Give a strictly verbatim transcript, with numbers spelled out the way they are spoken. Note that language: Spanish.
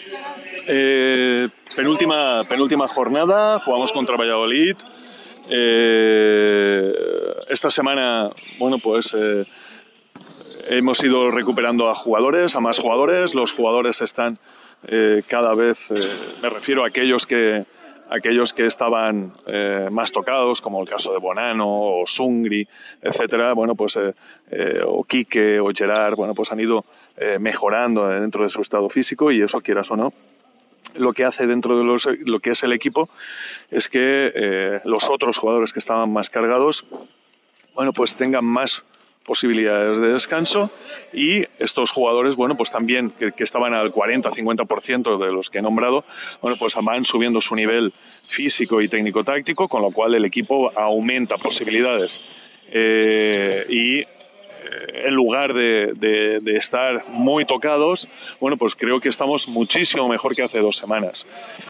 Eh, penúltima, penúltima jornada, jugamos contra Valladolid. Eh, esta semana, bueno, pues eh, hemos ido recuperando a jugadores, a más jugadores. Los jugadores están eh, cada vez, eh, me refiero a aquellos que, aquellos que estaban eh, más tocados, como el caso de Bonano o Sungri, etcétera. Bueno, pues eh, eh, o Quique o Gerard, bueno, pues han ido eh, mejorando dentro de su estado físico, y eso, quieras o no, lo que hace dentro de los, lo que es el equipo es que eh, los otros jugadores que estaban más cargados, bueno, pues tengan más posibilidades de descanso, y estos jugadores, bueno, pues también que, que estaban al cuarenta a cincuenta por ciento de los que he nombrado, bueno, pues van subiendo su nivel físico y técnico-táctico, con lo cual el equipo aumenta posibilidades eh, y en lugar de, de, de estar muy tocados, bueno, pues creo que estamos muchísimo mejor que hace dos semanas.